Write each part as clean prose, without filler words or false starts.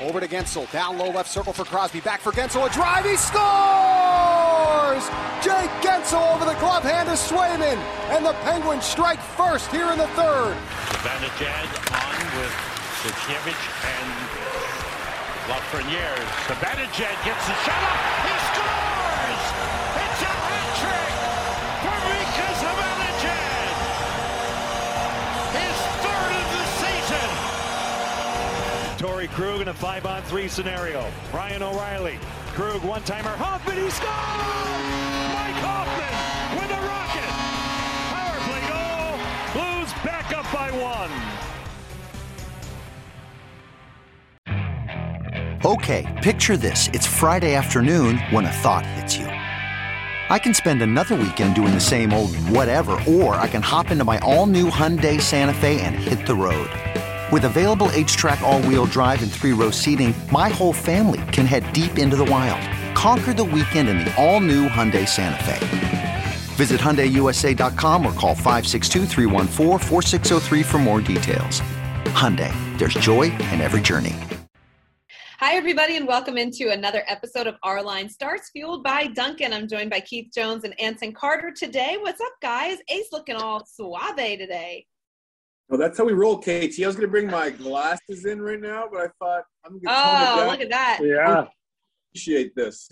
Over to Guentzel. Down low left circle for Crosby. Back for Guentzel. A drive. He scores! Jake Guentzel over the glove hand of Swayman. And the Penguins strike first here in the third. Zibanejad on with Suchevich and Lafreniere. Zibanejad gets the shot up. He scores! It's a hat trick for Mika Zibanejad. His third of the season. Torrey Krug in a 5-on-3 scenario. Ryan O'Reilly. Krug one-timer. Hoffman, he scores! Mike Hoffman with a rocket. Power play goal. Blues back up by 1. Okay, picture this. It's Friday afternoon when a thought hits you. I can spend another weekend doing the same old whatever, or I can hop into my all-new Hyundai Santa Fe and hit the road. With available H-Track all-wheel drive and 3-row seating, my whole family can head deep into the wild. Conquer the weekend in the all-new Hyundai Santa Fe. Visit HyundaiUSA.com or call 562-314-4603 for more details. Hyundai, there's joy in every journey. Hi, everybody, and welcome into another episode of Our Line Starts, fueled by Dunkin'. I'm joined by Keith Jones and Anson Carter today. What's up, guys? Ace looking all suave today. Well, that's how we roll, KT. I was going to bring my glasses in right now, but I thought I'm going to tone it down. Look at that. Yeah. Appreciate this.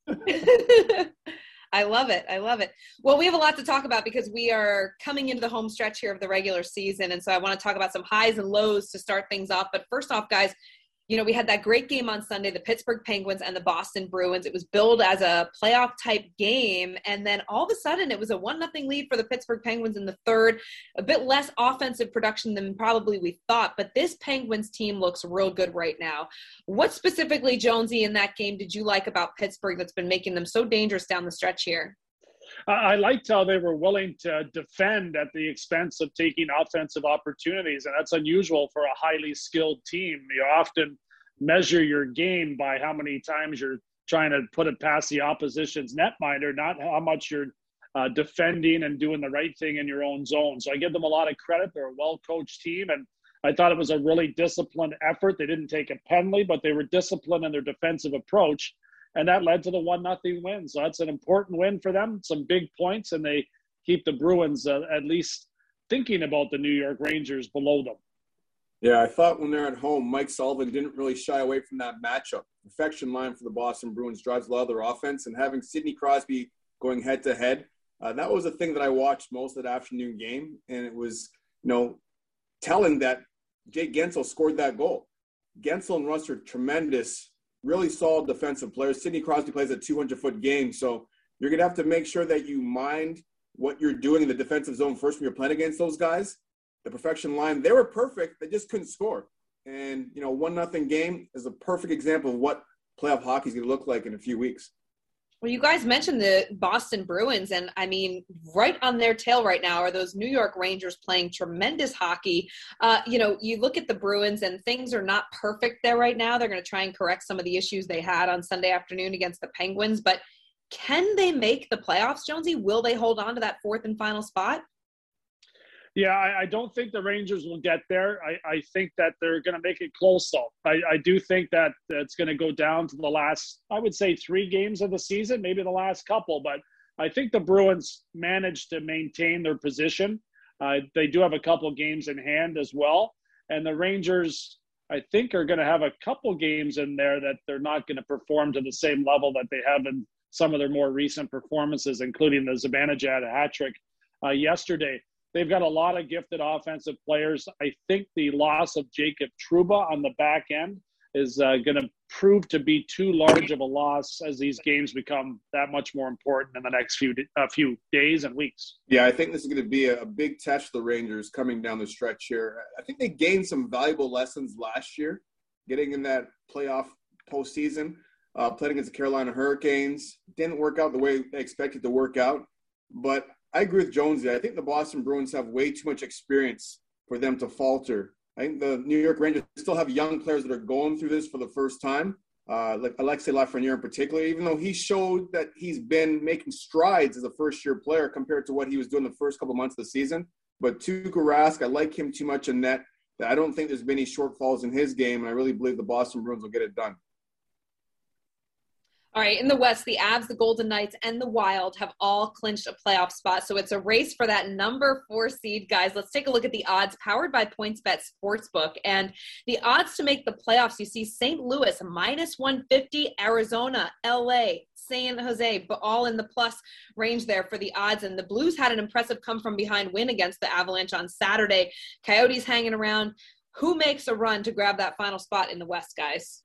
I love it. I love it. Well, we have a lot to talk about because we are coming into the home stretch here of the regular season, and so I want to talk about some highs and lows to start things off. But first off, guys, you know, we had that great game on Sunday, the Pittsburgh Penguins and the Boston Bruins. It was billed as a playoff-type game, and then all of a sudden it was a 1-0 lead for the Pittsburgh Penguins in the third. A bit less offensive production than probably we thought, but this Penguins team looks real good right now. What specifically, Jonesy, in that game did you like about Pittsburgh that's been making them so dangerous down the stretch here? I liked how they were willing to defend at the expense of taking offensive opportunities, and that's unusual for a highly skilled team. You often measure your game by how many times you're trying to put it past the opposition's netminder, not how much you're defending and doing the right thing in your own zone. So I give them a lot of credit. They're a well-coached team, and I thought it was a really disciplined effort. They didn't take a penalty, but they were disciplined in their defensive approach. And that led to the 1-0 win. So that's an important win for them, some big points, and they keep the Bruins at least thinking about the New York Rangers below them. Yeah, I thought when they're at home, Mike Sullivan didn't really shy away from that matchup. Perfection line for the Boston Bruins drives a lot of their offense, and having Sidney Crosby going head-to-head, that was the thing that I watched most of that afternoon game, and it was, telling that Jake Guentzel scored that goal. Guentzel and Russ are tremendous, really solid defensive players. Sidney Crosby plays a 200-foot game, so you're going to have to make sure that you mind what you're doing in the defensive zone first when you're playing against those guys. The perfection line, they were perfect. They just couldn't score. And, 1-0 game is a perfect example of what playoff hockey is going to look like in a few weeks. Well, you guys mentioned the Boston Bruins, and I mean, right on their tail right now are those New York Rangers playing tremendous hockey. You look at the Bruins and things are not perfect there right now. They're going to try and correct some of the issues they had on Sunday afternoon against the Penguins, but can they make the playoffs, Jonesy? Will they hold on to that fourth and final spot? Yeah, I don't think the Rangers will get there. I think that they're going to make it close, though. I do think that it's going to go down to the last, I would say, 3 games of the season, maybe the last couple. But I think the Bruins managed to maintain their position. They do have a couple games in hand as well. And the Rangers, I think, are going to have a couple games in there that they're not going to perform to the same level that they have in some of their more recent performances, including the Zibanejad hat trick yesterday. They've got a lot of gifted offensive players. I think the loss of Jacob Trouba on the back end is going to prove to be too large of a loss as these games become that much more important in the next few days and weeks. Yeah, I think this is going to be a big test for the Rangers coming down the stretch here. I think they gained some valuable lessons last year, getting in that playoff postseason, playing against the Carolina Hurricanes. Didn't work out the way they expected to work out, but I agree with Jonesy. I think the Boston Bruins have way too much experience for them to falter. I think the New York Rangers still have young players that are going through this for the first time, like Alexis Lafreniere in particular, even though he showed that he's been making strides as a first-year player compared to what he was doing the first couple months of the season. But Tuukka Rask, I like him too much in net. I don't think there's been any shortfalls in his game, and I really believe the Boston Bruins will get it done. All right, in the West, the Avs, the Golden Knights, and the Wild have all clinched a playoff spot. So it's a race for that number 4 seed, guys. Let's take a look at the odds powered by PointsBet Sportsbook. And the odds to make the playoffs, you see St. Louis, -150, Arizona, LA, San Jose, but all in the plus range there for the odds. And the Blues had an impressive come-from-behind win against the Avalanche on Saturday. Coyotes hanging around. Who makes a run to grab that final spot in the West, guys?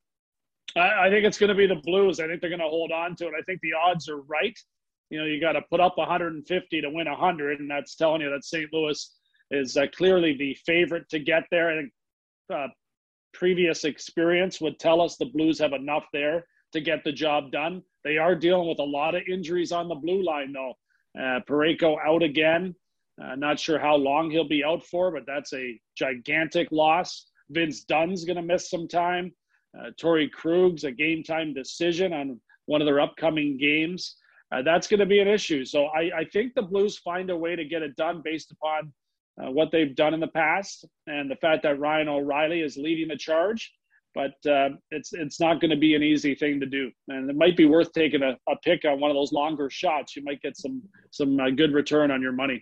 I think it's going to be the Blues. I think they're going to hold on to it. I think the odds are right. You got to put up 150 to win 100, and that's telling you that St. Louis is clearly the favorite to get there. I think previous experience would tell us the Blues have enough there to get the job done. They are dealing with a lot of injuries on the blue line, though. Parayko out again. Not sure how long he'll be out for, but that's a gigantic loss. Vince Dunn's going to miss some time. Torrey Krug's a game-time decision on one of their upcoming games. That's going to be an issue. So I think the Blues find a way to get it done based upon what they've done in the past and the fact that Ryan O'Reilly is leading the charge. But it's not going to be an easy thing to do. And it might be worth taking a pick on one of those longer shots. You might get some good return on your money.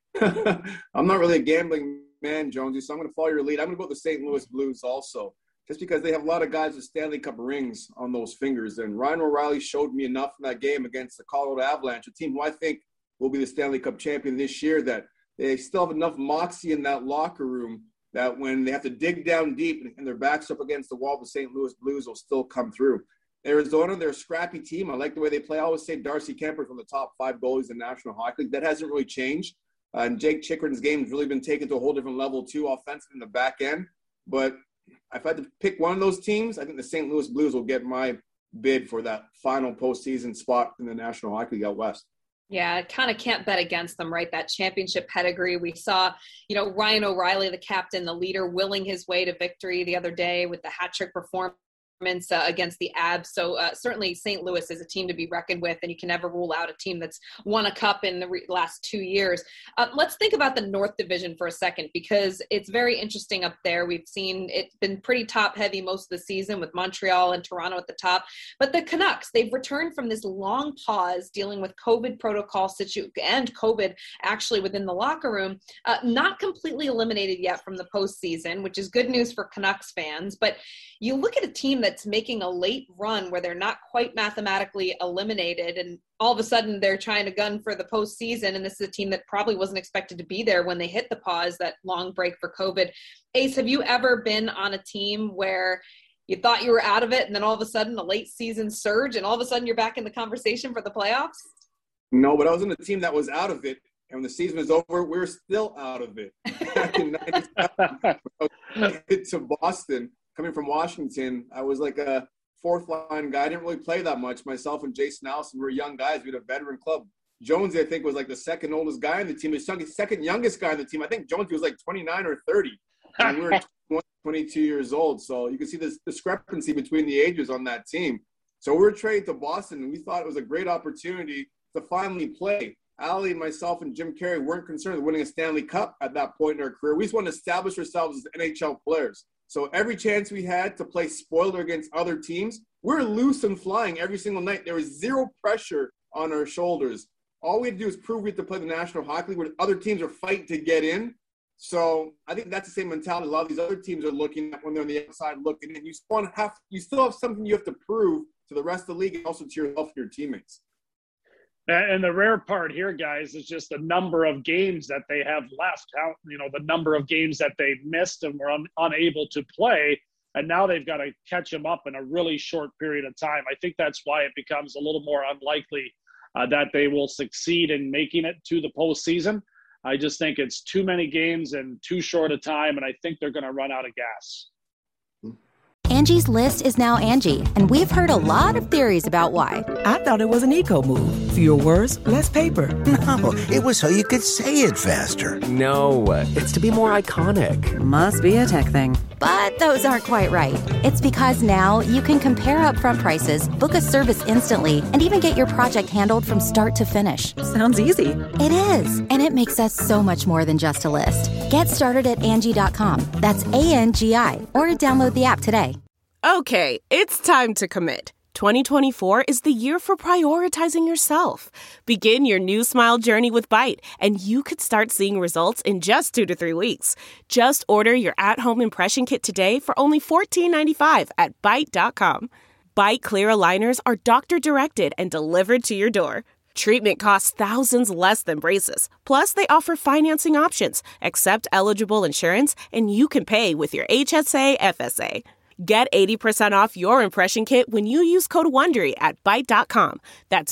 I'm not really a gambling man, Jonesy, so I'm going to follow your lead. I'm going to go with the St. Louis Blues also, just because they have a lot of guys with Stanley Cup rings on those fingers. And Ryan O'Reilly showed me enough in that game against the Colorado Avalanche, a team who I think will be the Stanley Cup champion this year, that they still have enough moxie in that locker room that when they have to dig down deep and their backs up against the wall, the St. Louis Blues will still come through. Arizona, they're a scrappy team. I like the way they play. I always say Darcy Kemper's one of the top 5 goalies in the National Hockey League. That hasn't really changed. And Jake Chikrin's game has really been taken to a whole different level too, offensive in the back end. But if I had to pick one of those teams, I think the St. Louis Blues will get my bid for that final postseason spot in the National Hockey League out west. Yeah, kind of can't bet against them, right? That championship pedigree. We saw, Ryan O'Reilly, the captain, the leader, willing his way to victory the other day with the hat trick performance against the Abs. So certainly St. Louis is a team to be reckoned with, and you can never rule out a team that's won a cup in the last 2 years. Let's think about the North Division for a second, because it's very interesting up there. We've seen it's been pretty top heavy most of the season with Montreal and Toronto at the top. But the Canucks, they've returned from this long pause dealing with COVID protocol and COVID actually within the locker room, not completely eliminated yet from the postseason, which is good news for Canucks fans. But you look at a team that's making a late run where they're not quite mathematically eliminated, and all of a sudden they're trying to gun for the postseason. And this is a team that probably wasn't expected to be there when they hit the pause, that long break for COVID. Ace, have you ever been on a team where you thought you were out of it, and then all of a sudden a late season surge, and all of a sudden you're back in the conversation for the playoffs? No, but I was in a team that was out of it. And when the season was over, we're still out of it. Back in 97, to Boston, coming from Washington, I was like a fourth line guy. I didn't really play that much. Myself and Jason Allison were young guys. We had a veteran club. Jonesy, I think, was like the second oldest guy in the team. The second youngest guy in the team. I think Jonesy was like 29 or 30. And we were 21, 22 years old. So you can see this discrepancy between the ages on that team. So we were traded to Boston, and we thought it was a great opportunity to finally play. Allie, myself, and Jim Carrey weren't concerned with winning a Stanley Cup at that point in our career. We just wanted to establish ourselves as NHL players. So every chance we had to play spoiler against other teams, we're loose and flying every single night. There was zero pressure on our shoulders. All we had to do is prove we had to play the National Hockey League, where other teams are fighting to get in. So I think that's the same mentality a lot of these other teams are looking at when they're on the outside looking in. You still have something you have to prove to the rest of the league and also to yourself and your teammates. And the rare part here, guys, is just the number of games that they have left. The number of games that they've missed and were unable to play, and now they've got to catch them up in a really short period of time. I think that's why it becomes a little more unlikely that they will succeed in making it to the postseason. I just think it's too many games in too short a time, and I think they're going to run out of gas. Angie's List is now Angie, and we've heard a lot of theories about why. I thought it was an eco move. Fewer words, less paper. No, it was so you could say it faster. No, it's to be more iconic. Must be a tech thing. But those aren't quite right. It's because now you can compare upfront prices, book a service instantly, and even get your project handled from start to finish. Sounds easy. It is, and it makes us so much more than just a list. Get started at Angie.com. That's ANGI, or download the app today. Okay, it's time to commit. 2024 is the year for prioritizing yourself. Begin your new smile journey with Byte, and you could start seeing results in just 2 to 3 weeks. Just order your at-home impression kit today for only $14.95 at Byte.com. Byte Clear aligners are doctor-directed and delivered to your door. Treatment costs thousands less than braces. Plus, they offer financing options, accept eligible insurance, and you can pay with your HSA FSA. Get 80% off your impression kit when you use code WONDERY at Byte.com. That's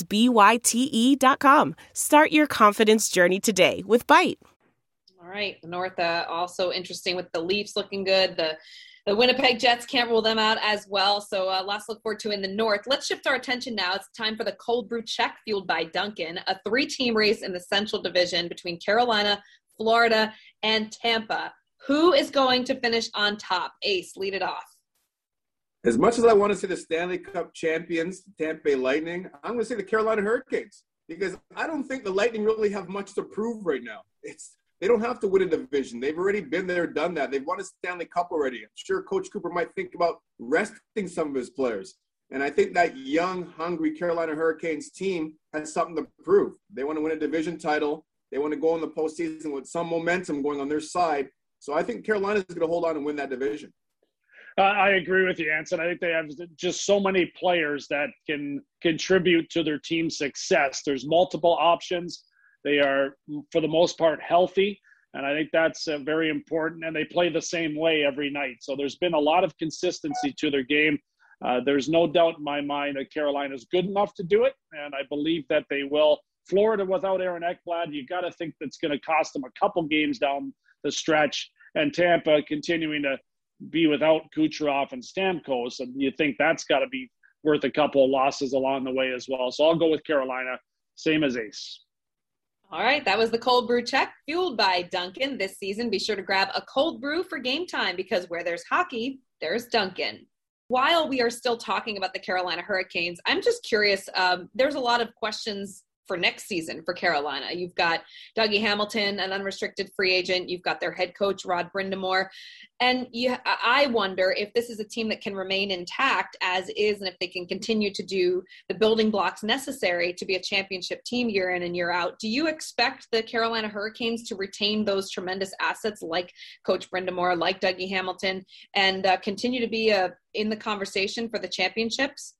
BYTE.com. Start your confidence journey today with Byte. All right. The North, also interesting with the Leafs looking good. The Winnipeg Jets, can't rule them out as well. So lots to look forward to in the North. Let's shift our attention now. It's time for the Cold Brew Check, fueled by Dunkin', a 3-team race in the Central Division between Carolina, Florida, and Tampa. Who is going to finish on top? Ace, lead it off. As much as I want to see the Stanley Cup champions, the Tampa Bay Lightning, I'm going to say the Carolina Hurricanes, because I don't think the Lightning really have much to prove right now. They don't have to win a division. They've already been there, done that. They've won a Stanley Cup already. I'm sure Coach Cooper might think about resting some of his players. And I think that young, hungry Carolina Hurricanes team has something to prove. They want to win a division title. They want to go in the postseason with some momentum going on their side. So I think Carolina is going to hold on and win that division. I agree with you, Anson. I think they have just so many players that can contribute to their team's success. There's multiple options. They are, for the most part, healthy, and I think that's very important, and they play the same way every night. So there's been a lot of consistency to their game. There's no doubt in my mind that Carolina's good enough to do it, and I believe that they will. Florida without Aaron Ekblad, you got to think that's going to cost them a couple games down the stretch, and Tampa continuing to be without Kucherov and Stamkos, and you think that's got to be worth a couple of losses along the way as well. So I'll go with Carolina, same as Ace. All right, that was the Cold Brew Check, fueled by Dunkin'. This season, be sure to grab a cold brew for game time, because where there's hockey, there's Dunkin'. While we are still talking about the Carolina Hurricanes, I'm just curious, there's a lot of questions for next season for Carolina. You've got Dougie Hamilton, an unrestricted free agent. You've got their head coach, Rod Brind'Amour. And I wonder if this is a team that can remain intact as is, and if they can continue to do the building blocks necessary to be a championship team year in and year out. Do you expect the Carolina Hurricanes to retain those tremendous assets like Coach Brind'Amour, like Dougie Hamilton, and continue to be in the conversation for the championships?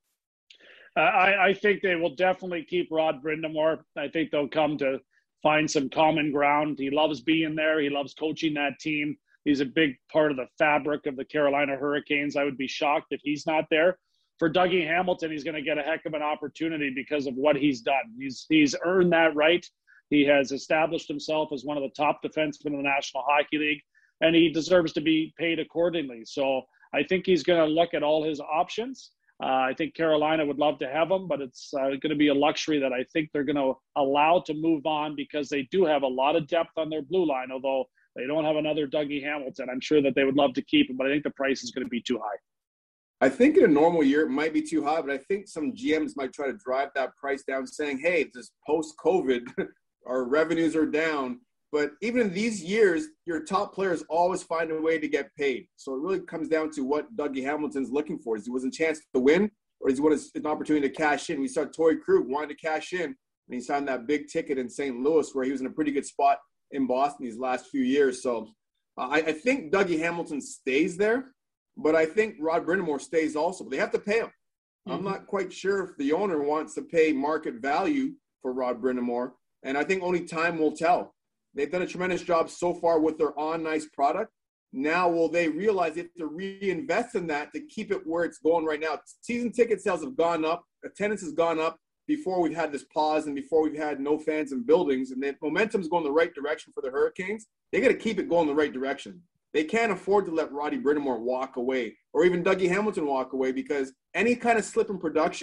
I think they will definitely keep Rod Brind'Amour. I think they'll come to find some common ground. He loves being there. He loves coaching that team. He's a big part of the fabric of the Carolina Hurricanes. I would be shocked if he's not there. For Dougie Hamilton, he's going to get a heck of an opportunity because of what he's done. He's earned that right. He has established himself as one of the top defensemen in the National Hockey League, and he deserves to be paid accordingly. So I think he's going to look at all his options. I think Carolina would love to have him, but it's going to be a luxury that I think they're going to allow to move on, because they do have a lot of depth on their blue line, although they don't have another Dougie Hamilton. I'm sure that they would love to keep him, but I think the price is going to be too high. I think in a normal year it might be too high, but I think some GMs might try to drive that price down, saying, hey, this post-COVID, our revenues are down. But even in these years, your top players always find a way to get paid. So it really comes down to what Dougie Hamilton's looking for. Does he want a chance to win, or does he want an opportunity to cash in? We saw Torrey Krug wanted to cash in, and he signed that big ticket in St. Louis, where he was in a pretty good spot in Boston these last few years. So I think Dougie Hamilton stays there, but I think Rod Brind'Amour stays also. But they have to pay him. Mm-hmm. I'm not quite sure if the owner wants to pay market value for Rod Brind'Amour, and I think only time will tell. They've done a tremendous job so far with their on-ice product. Now will they realize they have to reinvest in that to keep it where it's going right now? Season ticket sales have gone up. Attendance has gone up before we've had this pause and before we've had no fans in buildings. And the momentum's going the right direction for the Hurricanes. They got to keep it going the right direction. They can't afford to let Roddy Brind'Amour walk away, or even Dougie Hamilton walk away, because any kind of slip in production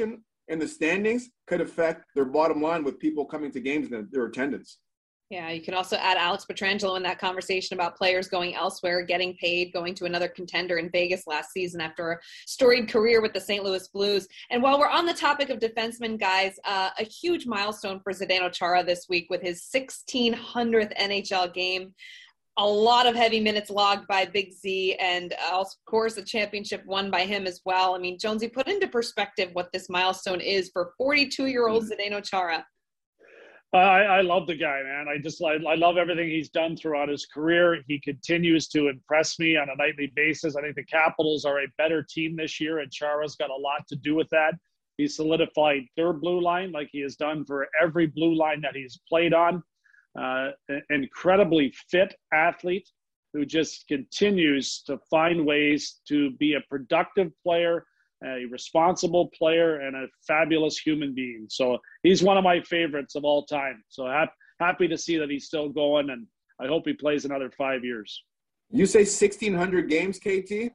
in the standings could affect their bottom line with people coming to games and their attendance. Yeah, you could also add Alex Pietrangelo in that conversation about players going elsewhere, getting paid, going to another contender in Vegas last season after a storied career with the St. Louis Blues. And while we're on the topic of defensemen, guys, a huge milestone for Zdeno Chara this week with his 1600th NHL game. A lot of heavy minutes logged by Big Z, and of course a championship won by him as well. I mean, Jonesy, put into perspective what this milestone is for 42-year-old Zdeno Chara. I love the guy, man. I love everything he's done throughout his career. He continues to impress me on a nightly basis. I think the Capitals are a better team this year, and Chara's got a lot to do with that. He solidified their blue line like he has done for every blue line that he's played on. Incredibly fit athlete who just continues to find ways to be a productive player, a responsible player, and a fabulous human being. So he's one of my favorites of all time. So happy to see that he's still going, and I hope he plays another 5 years. You say 1,600 games, KT?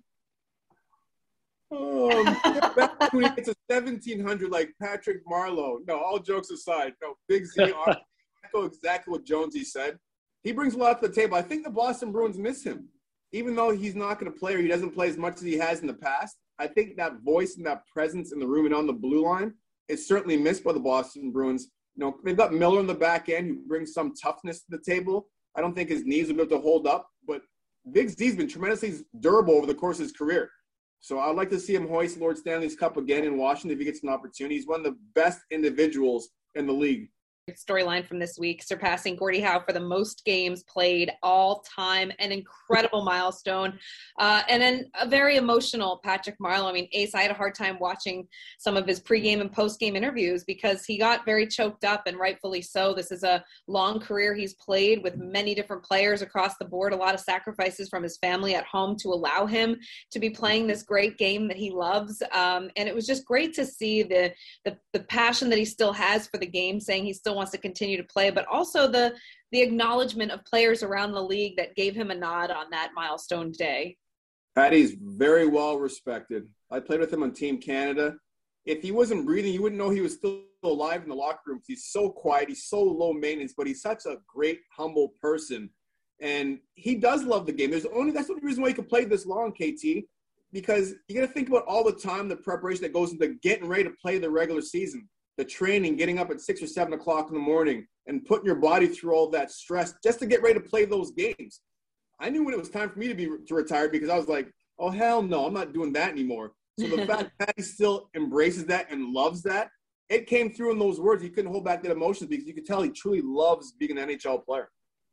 Back when he gets to 1,700 like Patrick Marleau. No, all jokes aside. No, Big Z, echo exactly what Jonesy said. He brings a lot to the table. I think the Boston Bruins miss him. Even though he's not going to play or he doesn't play as much as he has in the past, I think that voice and that presence in the room and on the blue line is certainly missed by the Boston Bruins. You know, they've got Miller in the back end who brings some toughness to the table. I don't think his knees will be able to hold up, but Big Z's been tremendously durable over the course of his career. So I'd like to see him hoist Lord Stanley's Cup again in Washington if he gets an opportunity. He's one of the best individuals in the league. Storyline from this week, surpassing Gordie Howe for the most games played all time, an incredible milestone. And then a very emotional Patrick Marleau. I mean, Ace, I had a hard time watching some of his pregame and postgame interviews because he got very choked up, and rightfully so. This is a long career he's played with many different players across the board, a lot of sacrifices from his family at home to allow him to be playing this great game that he loves. And it was just great to see the passion that he still has for the game, saying he still wants to continue to play, but also the acknowledgement of players around the league that gave him a nod on that milestone day. Patty's very well respected. I played with him on Team Canada. If he wasn't breathing, you wouldn't know he was still alive in the locker room. He's so quiet. He's so low maintenance, but he's such a great, humble person. And he does love the game. That's the only reason why he could play this long, KT, because you got to think about all the time, the preparation that goes into getting ready to play the regular season. The training, getting up at 6 or 7 o'clock in the morning and putting your body through all that stress just to get ready to play those games. I knew when it was time for me to retire because I was like, oh, hell no, I'm not doing that anymore. So the fact that he still embraces that and loves that, it came through in those words. He couldn't hold back that emotion because you could tell he truly loves being an NHL player.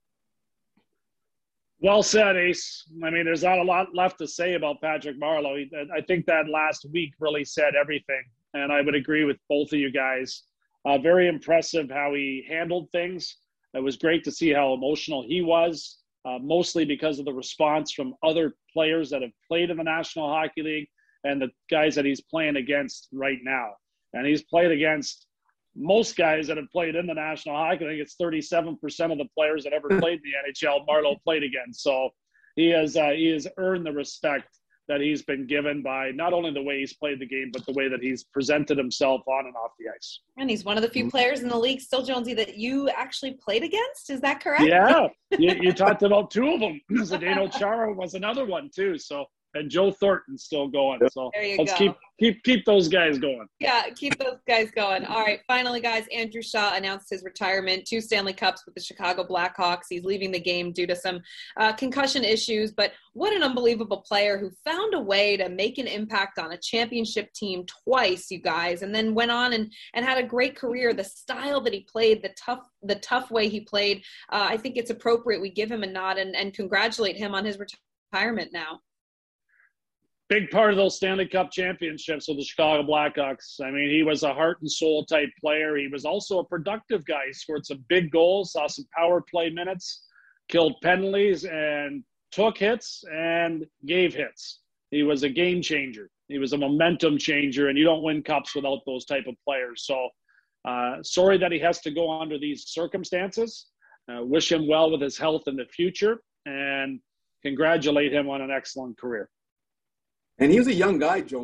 Well said, Ace. I mean, there's not a lot left to say about Patrick Marleau. I think that last week really said everything. And I would agree with both of you guys. Very impressive how he handled things. It was great to see how emotional he was, mostly because of the response from other players that have played in the National Hockey League and the guys that he's playing against right now. And he's played against most guys that have played in the National Hockey League. It's 37% of the players that ever played in the NHL Marleau played against. So he has earned the respect that he's been given by not only the way he's played the game, but the way that he's presented himself on and off the ice. And he's one of the few players in the league still, Jonesy, that you actually played against. Is that correct? Yeah. You talked about two of them. Zdeno Chara was another one too. So, and Joe Thornton's still going. So let's keep those guys going. Yeah, keep those guys going. All right, finally, guys, Andrew Shaw announced his retirement, 2 Stanley Cups with the Chicago Blackhawks. He's leaving the game due to some concussion issues, but what an unbelievable player who found a way to make an impact on a championship team twice, you guys, and then went on and had a great career. The style that he played, the tough way he played, I think it's appropriate we give him a nod and congratulate him on his retirement now. Big part of those Stanley Cup championships with the Chicago Blackhawks. I mean, he was a heart and soul type player. He was also a productive guy. He scored some big goals, saw some power play minutes, killed penalties, and took hits and gave hits. He was a game changer. He was a momentum changer, and you don't win cups without those type of players. So sorry that he has to go under these circumstances. Wish him well with his health in the future, and congratulate him on an excellent career. And he was a young guy, Jonesy.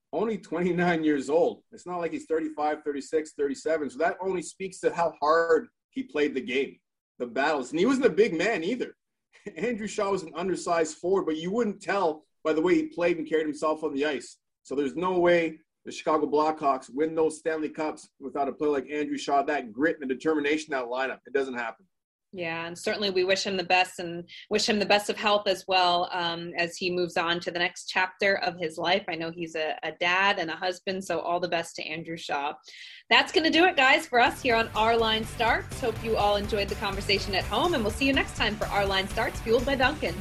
only 29 years old. It's not like he's 35, 36, 37. So that only speaks to how hard he played the game, the battles. And he wasn't a big man either. Andrew Shaw was an undersized forward, but you wouldn't tell by the way he played and carried himself on the ice. So there's no way the Chicago Blackhawks win those Stanley Cups without a player like Andrew Shaw, that grit and the determination, that lineup. It doesn't happen. Yeah, and certainly we wish him the best and wish him the best of health as well as he moves on to the next chapter of his life. I know he's a dad and a husband, so all the best to Andrew Shaw. That's going to do it, guys, for us here on Our Line Starts. Hope you all enjoyed the conversation at home, and we'll see you next time for Our Line Starts, fueled by Dunkin'.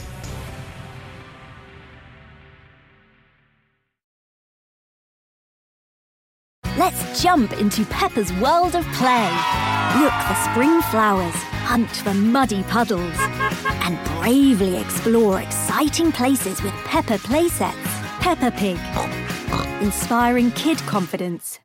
Let's jump into Peppa's world of play. Look for spring flowers, hunt for muddy puddles, and bravely explore exciting places with Peppa Playsets. Peppa Pig, inspiring kid confidence.